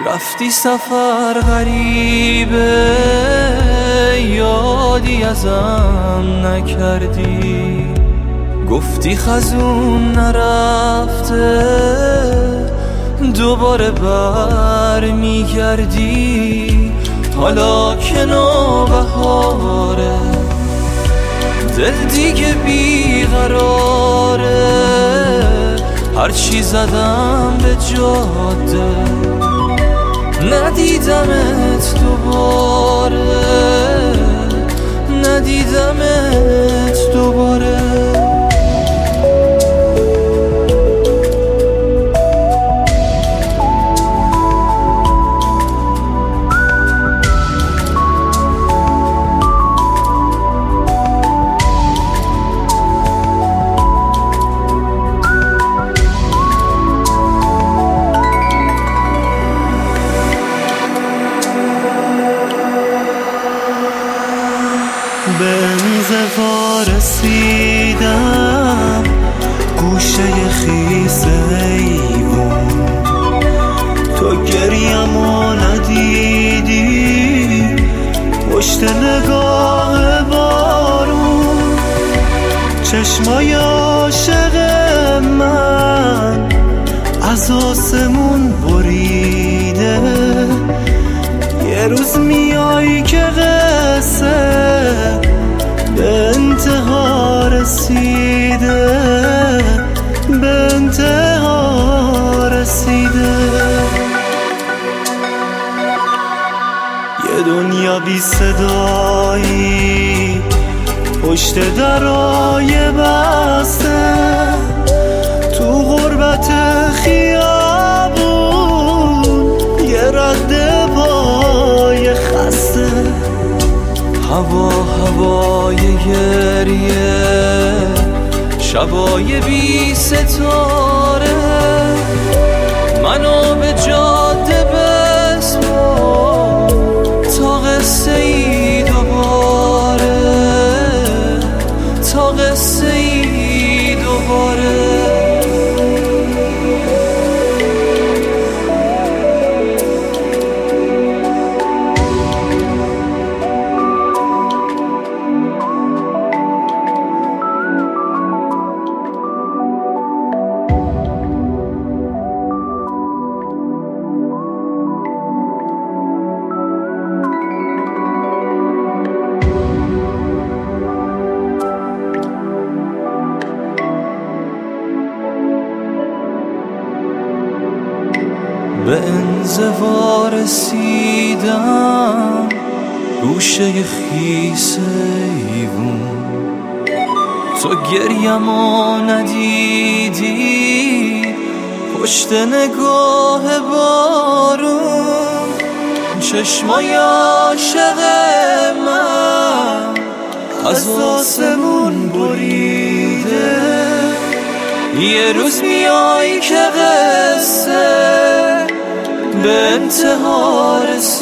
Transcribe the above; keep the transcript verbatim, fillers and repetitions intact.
رفتی سفر غریبه، یادی ازم نکردی، گفتی خزون نرفته دوباره بر میگردی. حالا که نوبهاره دل دیگه بیقراره، هرچی زدم به جاده ندیدمت دوباره، ندیدمت دوباره. به انزوا رسیدم گوشه خیس ایوون، تو گریمو ندیدی پشت نگاه بارون. چشمای عاشق من از آسمون بریده، یه روز میای که قصه به انتها رسیده، به انتها رسیده. یه دنیا بی صدایی پشت درای بسته، تو غربت خیابون یه رد پای خسته. هوا هوای گریه، شبای بی ستاره، منو به جاده بسپار تا قصه ای دوباره، تا قصه ای دوباره. به انزوا رسیدم گوشه خیس ایوون، تو گریمو ندیدی پشت نگاه بارون. چشمای عاشق من از آسمون بریده، یه روز میای که قصه به انتها رسیده.